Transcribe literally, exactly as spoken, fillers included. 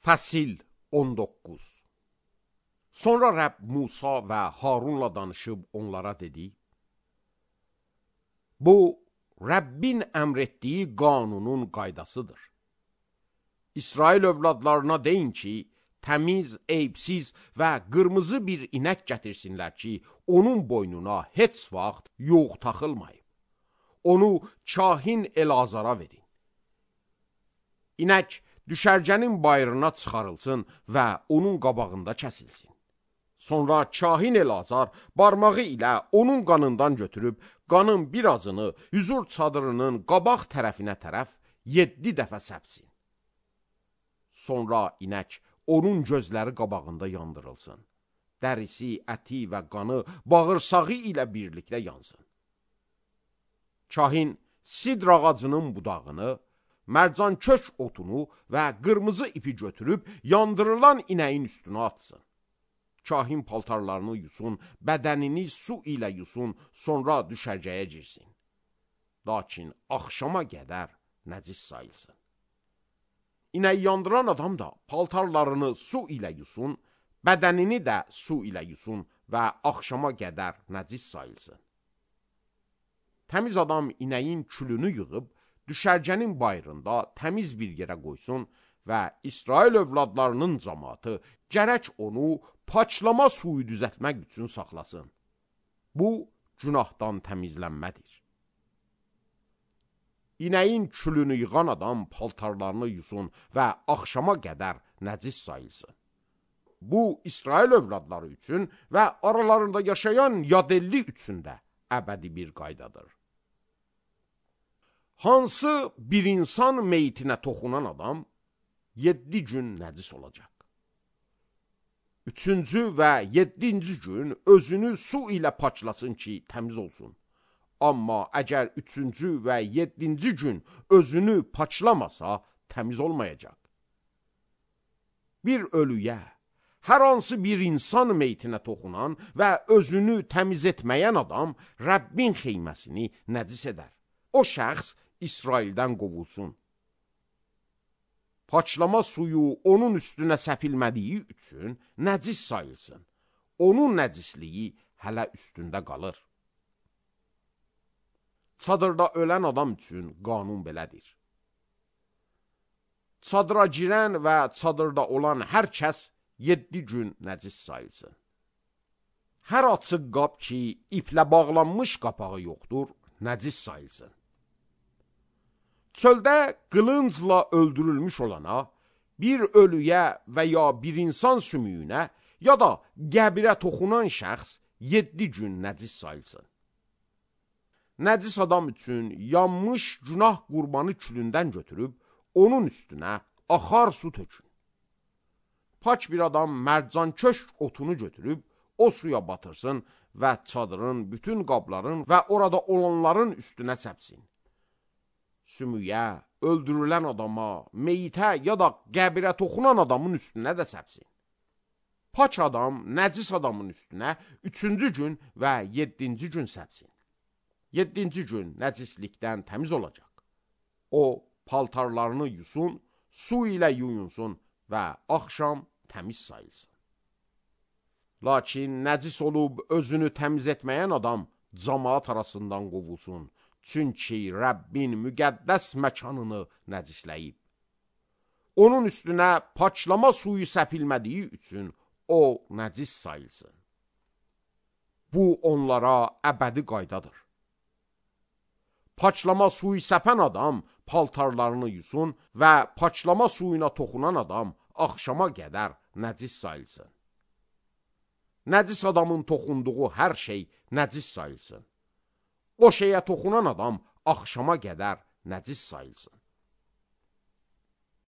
Fəsil on doqquz. Sonra Rəbb Musa və Harunla danışıb onlara dedi: Bu, Rəbbin əmr etdiyi qanunun qaydasıdır. İsrail övladlarına deyin ki, təmiz, eybsiz və qırmızı bir inək gətirsinlər ki, onun boynuna heç vaxt yoğ taxılmayıb. Onu kahin Elazara verin. İnək düşərgənin bayırına çıxarılsın və onun qabağında kəsilsin. Sonra kahin Elazar barmağı ilə onun qanından götürüb, qanın birazını hüzur çadırının qabaq tərəfinə tərəf yeddi dəfə səpsin. Sonra inək onun gözləri qabağında yandırılsın. Dərisi, əti və qanı bağırsağı ilə birlikdə yansın. Kahin sidr ağacının budağını, mərcan kök otunu və qırmızı ipi götürüb yandırılan inəyin üstünə atsın. Kahin paltarlarını yusun, bədənini su ilə yusun, sonra düşərgəyə girsin. Lakin axşama qədər nəcis sayılsın. İnəyi yandıran adam da paltarlarını su ilə yusun, bədənini də su ilə yusun və axşama qədər nəcis sayılsın. Təmiz adam inəyin külünü yığıb, düşərgənin bayırında təmiz bir yerə qoysun və İsrail övladlarının cəmaatı gərək onu paçlama suyu düzəltmək üçün saxlasın. Bu, günahdan təmizlənmədir. İnəyin külünü yığan adam paltarlarını yusun və axşama qədər nəcis sayılsın. Bu, İsrail övladları üçün və aralarında yaşayan yadelli üçün də əbədi bir qaydadır. Hansı bir insan meyitinə toxunan adam yeddi gün nəcis olacaq. Üçüncü və yeddinci gün özünü su ilə paçlasın ki, təmiz olsun. Amma əgər üçüncü və yeddinci gün özünü paçlamasa, təmiz olmayacaq. Bir ölüyə, hər hansı bir insan meyitinə toxunan və özünü təmiz etməyən adam Rəbbin xeyməsini nəcis edər. O şəxs İsraildən qovulsun. Paçlama suyu onun üstünə səpilmədiyi üçün nəcis sayılsın. Onun nəcisliyi hələ üstündə qalır. Çadırda ölən adam üçün qanun belədir. Çadıra girən və çadırda olan hər kəs yeddi gün nəcis sayılsın. Hər açıq qap ki, iplə bağlanmış qapağı yoxdur, nəcis sayılsın. Çöldə qılıncla öldürülmüş olana, bir ölüyə və ya bir insan sümüyünə, ya da qəbirə toxunan şəxs yeddi gün nəcis sayılsın. Nəcis adam üçün yanmış günah qurbanı külündən götürüb, onun üstünə axar su tökün. Pak bir adam mərcan köşk otunu götürüb, o suya batırsın və çadırın bütün qabların və orada olanların üstünə səpsin. Sümüyə, öldürülən adama, meyitə ya da qəbirə toxunan adamın üstünə də səpsin. Pak adam nəcis adamın üstünə üçüncü gün və yeddinci gün səpsin. Yeddinci gün nəcislikdən təmiz olacaq. O, paltarlarını yusun, su ilə yuyunsun və axşam təmiz sayılsın. Lakin nəcis olub özünü təmiz etməyən adam cəmaat arasından qovulsun. Çünki Rəbbin müqəddəs məkanını nəcisləyib. Onun üstünə paçlama suyu səpilmədiyi üçün o nəcis sayılsın. Bu onlara əbədi qaydadır. Paçlama suyu səpən adam paltarlarını yusun və paçlama suyuna toxunan adam axşama qədər nəcis sayılsın. Nəcis adamın toxunduğu hər şey nəcis sayılsın. O şeyə toxunan adam axşama qədər nəcis sayılsın.